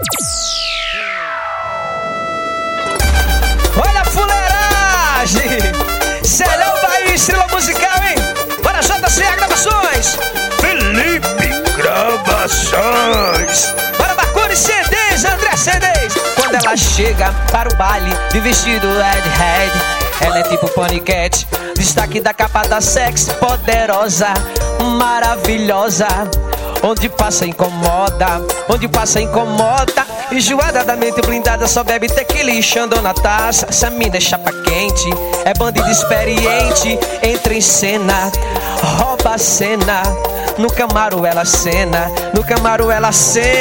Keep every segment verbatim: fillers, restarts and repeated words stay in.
Olha a fuleiragem! Celhão Bahia, estrela musical, hein? Bora J C A Gravações! Felipe Gravações! Bora Bacuri C Ds, André C Ds! Quando ela chega para o baile de vestido red head, ela é tipo paniquete, destaque da capa da sexy, poderosa, maravilhosa. Onde passa incomoda, onde passa incomoda. Enjoada da mente blindada, só bebe tequila e xandão na taça. Essa mina é chapa quente, é bandido experiente. Entra em cena, rouba a cena. No Camaro ela cena, no Camaro ela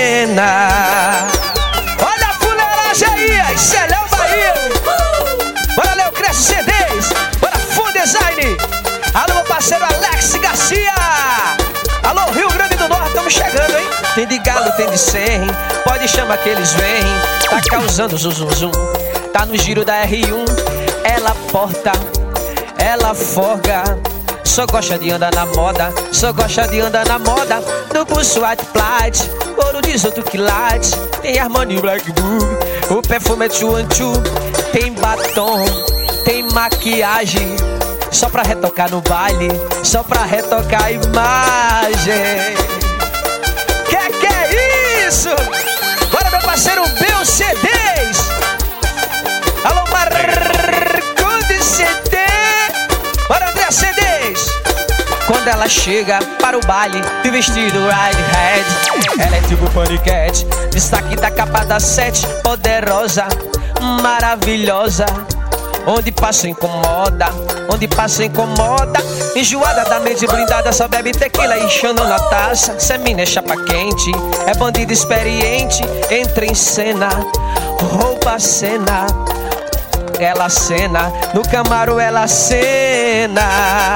cena. Olha a fuleiragem aí, Celhão Bahia. Bora Léo Cresce C Ds, bora Full Design. Alô meu parceiro Alex Garcia. Alô Rio Grande do Norte, estamos chegando, hein? Tem de galo, tem de cem, pode chamar que eles vêm. Tá causando zum zum zum, tá no giro da R um. Ela porta, ela forga, só gosta de andar na moda, só gosta de andar na moda. No pulso white plat, ouro dezoito quilates. Tem Armani Black Bull, o perfume é two and two. Tem batom, tem maquiagem, só pra retocar no baile, só pra retocar a imagem. Que que é isso? Bora meu parceiro Bill C Ds. Alô Marconde C D. Bora André C Ds. Quando ela chega para o baile de vestido ride head, ela é tipo paniquete, destaque da capa da sete, poderosa, maravilhosa. Onde passa incomoda, onde passa incomoda. Enjoada da mente blindada, só bebe tequila e xandão na taça. Cê mina é chapa quente, é bandido experiente. Entra em cena, rouba a cena. Ela cena, no Camaro ela cena.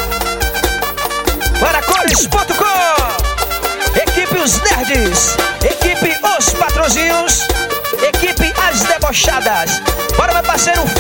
Bora cores ponto com, equipe Os Nerds, equipe Os Patrozinhos, equipe As Debochadas. Bora meu parceiro